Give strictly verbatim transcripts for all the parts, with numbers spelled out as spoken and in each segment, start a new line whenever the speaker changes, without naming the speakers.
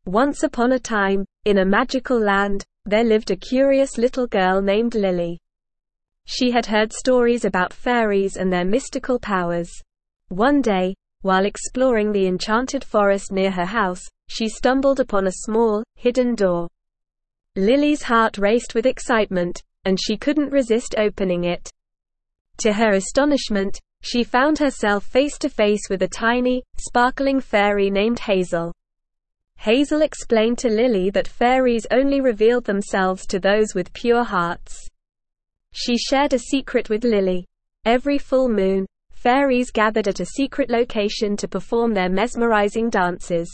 Once upon a time, in a magical land, there lived a curious little girl named Lily. She had heard stories about fairies and their mystical powers. One day, while exploring the enchanted forest near her house, she stumbled upon a small, hidden door. Lily's heart raced with excitement, and she couldn't resist opening it. To her astonishment, she found herself face to face with a tiny, sparkling fairy named Hazel. Hazel explained to Lily that fairies only revealed themselves to those with pure hearts. She shared a secret with Lily. Every full moon, fairies gathered at a secret location to perform their mesmerizing dances.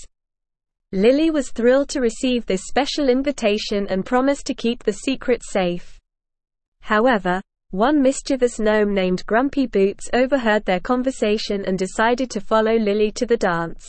Lily was thrilled to receive this special invitation and promised to keep the secret safe. However, one mischievous gnome named Grumpy Boots overheard their conversation and decided to follow Lily to the dance.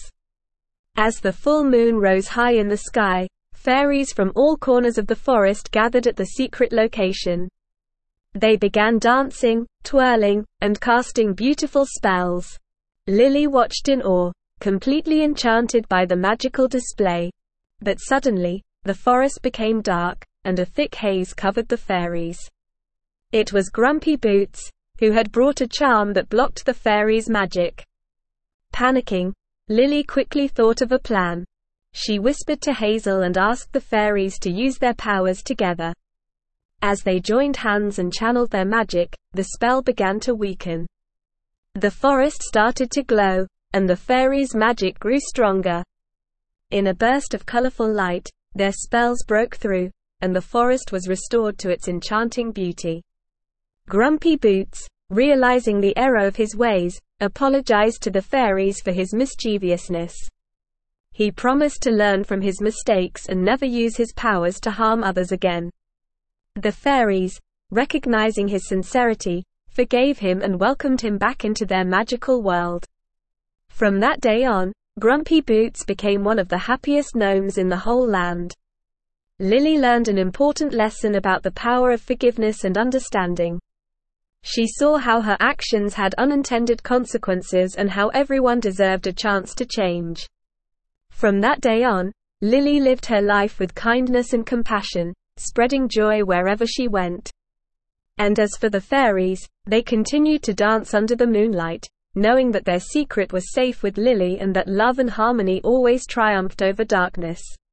As the full moon rose high in the sky, fairies from all corners of the forest gathered at the secret location. They began dancing, twirling, and casting beautiful spells. Lily watched in awe, completely enchanted by the magical display. But suddenly, the forest became dark, and a thick haze covered the fairies. It was Grumpy Boots, who had brought a charm that blocked the fairies' magic. Panicking, Lily quickly thought of a plan. She whispered to Hazel and asked the fairies to use their powers together. As they joined hands and channeled their magic, the spell began to weaken. The forest started to glow, and the fairies' magic grew stronger. In a burst of colorful light, their spells broke through, and the forest was restored to its enchanting beauty. Grumpy Boots, realizing the error of his ways, apologized to the fairies for his mischievousness. He promised to learn from his mistakes and never use his powers to harm others again. The fairies, recognizing his sincerity, forgave him and welcomed him back into their magical world. From that day on, Grumpy Boots became one of the happiest gnomes in the whole land. Lily learned an important lesson about the power of forgiveness and understanding. She saw how her actions had unintended consequences and how everyone deserved a chance to change. From that day on, Lily lived her life with kindness and compassion, spreading joy wherever she went. And as for the fairies, they continued to dance under the moonlight, knowing that their secret was safe with Lily and that love and harmony always triumphed over darkness.